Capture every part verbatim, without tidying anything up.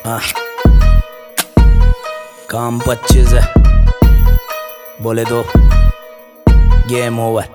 हाँ। काम पच्चीस है, बोले तो गेम ओवर।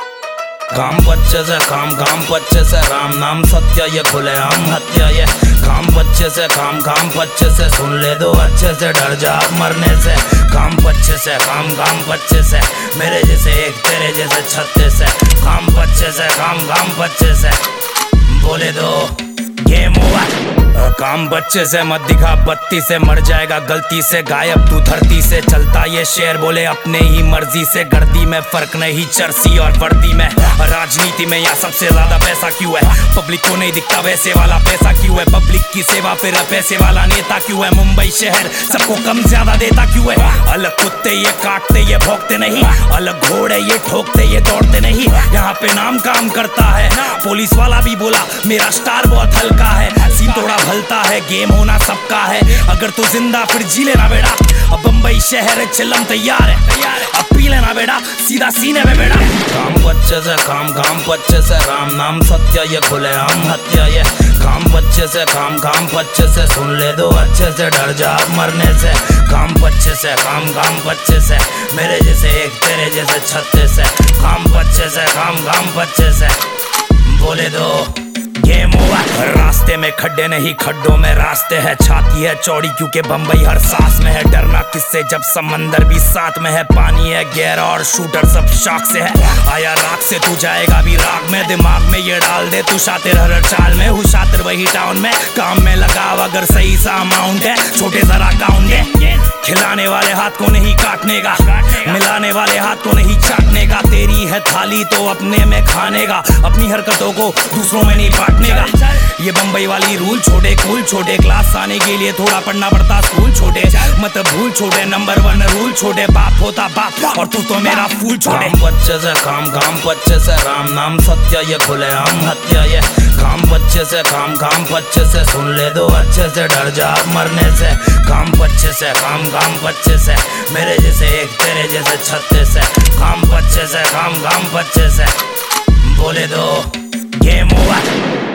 काम पच्चीस है, काम काम पच्चीस है, राम नाम सत्य ये खुले हम हत्या ये। काम पच्चीस है, काम काम पच्चीस है, सुन ले दो अच्छे से, डर जा मरने से। काम पच्चीस है, काम काम पच्चीस है, मेरे जैसे एक तेरे जैसे छत्तीस है। काम पच्चीस है, काम काम पच्चीस है, बोले दो गेम ओवर। काम बच्चे से मत दिखा बत्ती से, मर जाएगा गलती से, गायब तू धरती से। चलता ये शेर बोले अपने ही मर्जी से, गर्दी में फर्क नहीं चर्सी और वर्दी में। राजनीति में यहाँ सबसे ज्यादा पैसा क्यों है, पब्लिक को नहीं दिखता वैसे वाला पैसा क्यों है। पब्लिक की सेवा पे पैसे वाला नेता क्यों है, मुंबई शहर सबको कम ज्यादा देता क्यों है। अलग कुत्ते ये काटते ये भौंकते नहीं, अलग घोड़े ये ठोकते ये दौड़ते नहीं। यहाँ पे नाम काम करता है, पुलिस वाला भी बोला मेरा स्टार बहुत हल्का है। सीन थोड़ा भलता है, गेम होना सबका है, अगर तू जिंदा फिर जी लेना बेटा। अब बम्बई शहर चिल्लम तैयार है, अब पी लेना बेटा सीधा सीने में बेटा। काम बच्चे से, काम काम बच्चे से, राम नाम सत्य ये खुले हम हत्या ये। काम बच्चे से, काम काम बच्चे से, सुन ले दो अच्छे से, डर जा मरने से। काम बच्चे से, काम काम बच्चे से, मेरे जैसे एक तेरे जैसे छत्तीस है। काम बच्चे से, काम काम बच्चे से, बोले दो गेम ओवर। रास्ते में खड्डे नहीं खड्डों में रास्ते हैं, छाती है चौड़ी क्योंकि बम्बई हर सांस में है। डरना किससे जब समंदर भी साथ में है, पानी है गहरा और शूटर सब शाख से है। आया राख से तू जाएगा भी राग में, दिमाग में ये डाल दे तू शातिर हर चाल में। हूँ शातिर वही टाउन में, काम में लगाव अगर सही सा अमाउंट है, छोटे जरा काउंट है। खिलाने वाले हाथ को नहीं काटने का, मिलाने वाले हाथ को नहीं चाटने का। तेरी है थाली तो अपने में खाने का, अपनी हरकतों को दूसरों में नहीं बांटने का। ये बम्बई वाली रूल छोटे कूल छोटे, क्लास आने के लिए थोड़ा पढ़ना पड़ता स्कूल छोटे। मत भूल छोटे, नंबर वन रूल छोटे, बाप होता बाप और तू तो मेरा फूल छोटे। बच्चे से, काम काम बच्चे से, राम नाम सत्य ये खुले हम हत्या ये। काम बच्चे से, काम काम बच्चे से, सुन ले दो अच्छे से, डर जा मरने से। काम बच्चे से, काम काम बच्चे से, मेरे जैसे एक तेरे जैसे छत्तीस है। काम बच्चे से, काम काम बच्चे से, बोले दो गेम ओवर।